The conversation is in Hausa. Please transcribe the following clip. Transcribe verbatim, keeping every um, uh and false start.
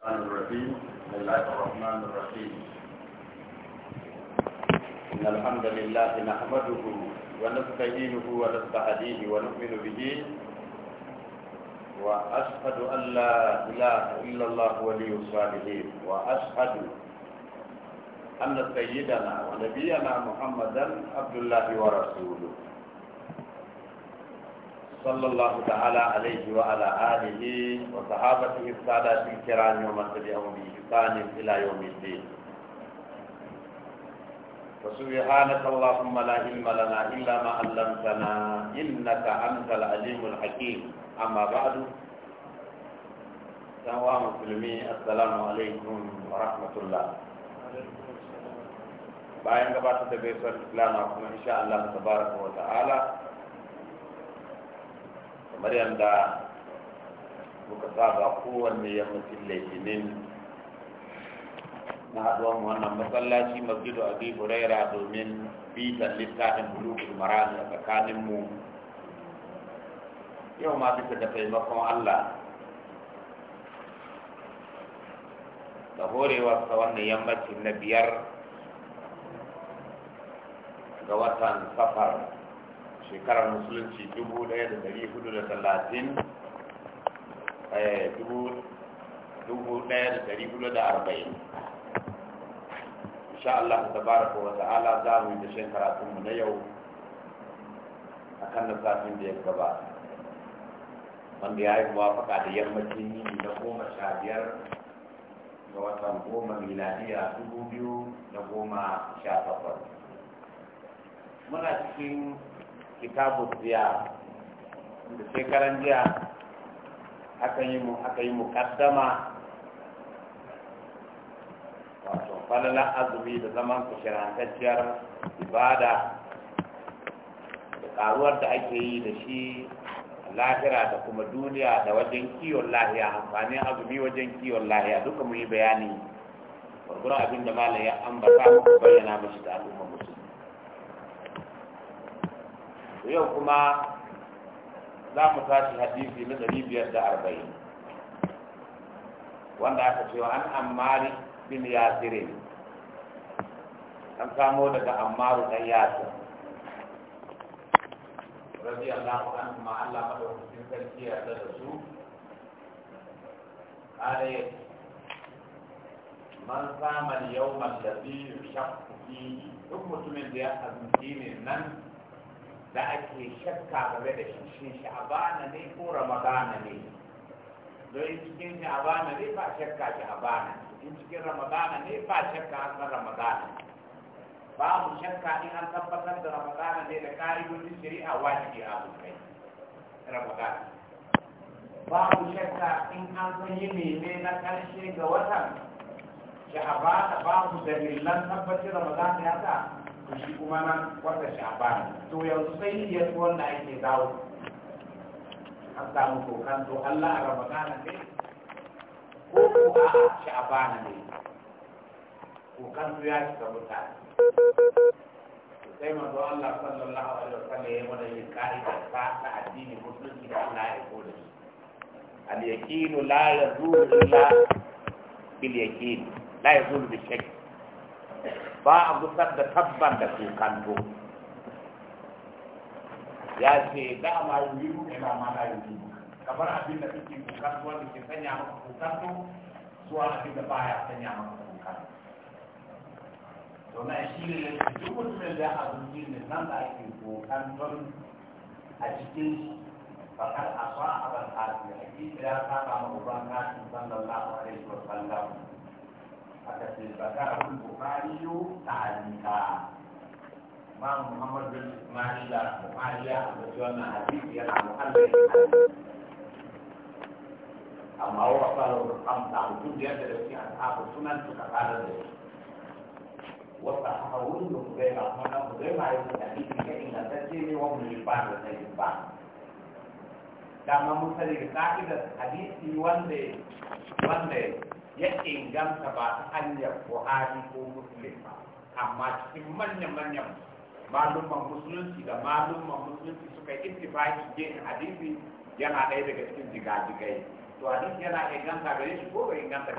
الرحمن الرحيم بسم الله الرحمن الرحيم إن الحمد لله نحمده ونستعينه ونستهديه ونؤمن به وأشهد أن لا إله إلا الله ولي الصالحين وأشهد أن سيدنا ونبينا محمدا عبد الله ورسوله صلى الله تعالى عليه وعلى آله وصحابته السادات الكرام ومن تبعهم بإحسان إلى يوم الدين وسبحانك اللهم لا علم لنا إلا ما علمتنا إنك أنت العليم الحكيم أما بعد سوا مسلمين السلام عليكم ورحمة الله bayan gabatar da gaisuwar Islam kuma insha Allah tabaraka wa ta'ala kamar yadda muka saba kowanne yammacin litinin na haɗuwar wannan masallaci masjidu abi huraira domin bitan littafin bulugul marami a tsakaninmu yau ma bisa da taimakon Allah da horewarsa wannan yammacin na biyar ga watan safar shekarar musulunci dubu ɗaya da dari hudu da talatin dubu ɗaya da dari hudu da arba'in insha Allah tabaraka wa ta'ala za mu yi da shan karatunmu na yau a kan lissafin da ya gabata wanda ya yi muwafaka da yammacin yini na goma sha biyar ga watan goma miladiya dubu biyu da goma sha takwas muna cikin kitabu ziya da shekaran jiya aka yi mu aka yi mukaddama wato falala azumi da zaman kushirantacciyar ibada da karuwar da ake yi da shi lahira da kuma duniya da wajen kiwon lahiya amfanin azumi wajen kiwon lahiya duka mu yi bayani gwargwaron abin da malam ya ambata muku bayyana mashi da al'umma musulmi yau kuma za mu tashi hadisi na ɗari biyar da arba'in wanda aka cewa an ammari bin yasirin an samo daga ammaru ɗan yasir rabi Allahu an kuma Allah madaukakin sarki ya da su kare man sama yawman da biyu shakku fihi duk mutumin da ya azumci ne nan da ake shakka game da shi shi sha'abana ne ko ramadana ne don cikin sha'abana ne ba shakka sha'abana in cikin ramadana ne ba shakka an san ramadana babu shakka in an tabbatar da ramadana ne da ka'idodin shari'a wajibi a kai ramadana babu shakka in an san yini ne na karshe ga watan sha'abana babu dalilan tabbacin ramadana ya sa shi kuma nan wata sha'ban to yanzu sai ya wanda ake dawo an samu kokan to Allah a ramadana ne ko ko a sha'ban ne kokan to ya shiga mutane sai manzo Allah sallallahu alaihi wasallam ya mana yin ka'ida ta ta addini musulunci da Allah ya koda shi al yaqinu la yazulu illa bil yaqin la yazulu bi shakk ba a gusar da tabban da kokanto ya ce da ma yi ne ba ma na yi kamar abin da kake kokanto wanda ke sanya maka kokanto zuwa abin da baya sanya maka kokanto to na shi ne duk mutumin da abin ne nan da ake kokanton a cikin fakar asa abin kasi hakika ya saba ma uban kasin sallallahu alaihi wa sallam aka ce zakar al-bukhari ta'alika ma muhammad bin ismail al-bukhari ya da wannan hadisi yana muhallin amma wa qala al-khamsa mutum da yadda da shi ashabu sunan suka kada da shi wa sahawun da zai ba mana zai ba yi hadisi ga inda ta ce ne wa mun ba da sai ba dama mun sani ka'idar hadisi wanda wanda ya inganta ba ta hanyar Buhari ko Muslim ba amma cikin manyan-manyan malumman musulunci da malumman musulunci suka yi ittifaki ke hadisi yana ɗaya daga cikin jigajigai to hadisi yana inganta gare shi ko bai inganta